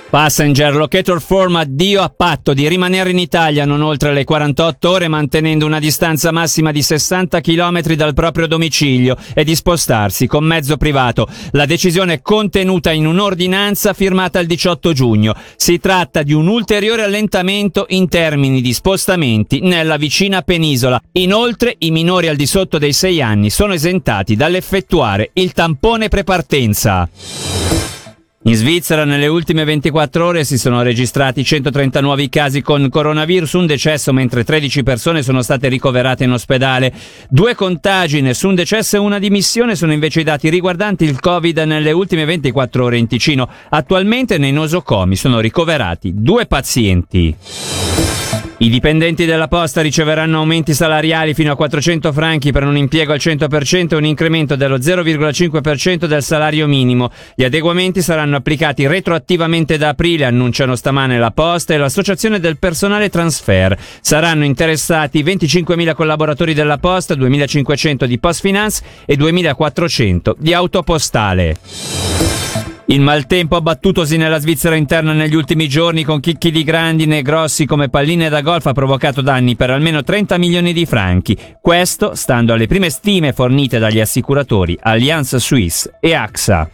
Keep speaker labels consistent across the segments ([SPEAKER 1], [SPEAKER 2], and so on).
[SPEAKER 1] Passenger Locator Form addio a patto di rimanere in Italia non oltre le 48 ore mantenendo una distanza massima di 60 km dal proprio domicilio e di spostarsi con mezzo privato. La decisione è contenuta in un'ordinanza firmata il 18 giugno. Si tratta di un ulteriore allentamento in termini di spostamenti nella vicina penisola. Inoltre i minori al di sotto dei 6 anni sono esentati dall'effettuare il tampone prepartenza. In Svizzera nelle ultime 24 ore si sono registrati 130 nuovi casi con coronavirus, un decesso mentre 13 persone sono state ricoverate in ospedale. 2 contagi, nessun decesso e una dimissione sono invece i dati riguardanti il Covid nelle ultime 24 ore in Ticino. Attualmente nei nosocomi sono ricoverati 2 pazienti. I dipendenti della Posta riceveranno aumenti salariali fino a 400 franchi per un impiego al 100% e un incremento dello 0,5% del salario minimo. Gli adeguamenti saranno applicati retroattivamente da aprile, annunciano stamane la Posta e l'Associazione del Personale Transfer. Saranno interessati 25.000 collaboratori della Posta, 2.500 di PostFinance e 2.400 di Autopostale. Il maltempo abbattutosi nella Svizzera interna negli ultimi giorni con chicchi di grandine grossi come palline da golf ha provocato danni per almeno 30 milioni di franchi. Questo stando alle prime stime fornite dagli assicuratori Allianz Suisse e AXA.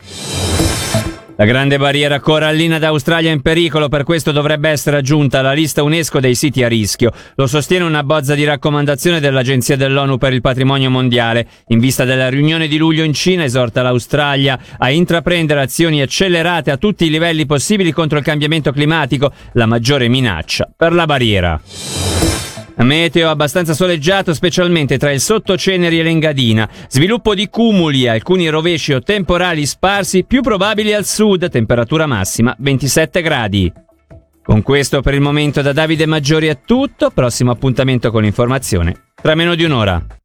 [SPEAKER 1] La grande barriera corallina d'Australia è in pericolo, per questo dovrebbe essere aggiunta alla lista UNESCO dei siti a rischio. Lo sostiene una bozza di raccomandazione dell'Agenzia dell'ONU per il Patrimonio Mondiale. In vista della riunione di luglio in Cina esorta l'Australia a intraprendere azioni accelerate a tutti i livelli possibili contro il cambiamento climatico, la maggiore minaccia per la barriera. Meteo abbastanza soleggiato, specialmente tra il Sottoceneri e l'Engadina. Sviluppo di cumuli, alcuni rovesci o temporali sparsi, più probabili al sud, temperatura massima 27 gradi. Con questo per il momento da Davide Maggiori è tutto, prossimo appuntamento con l'informazione tra meno di un'ora.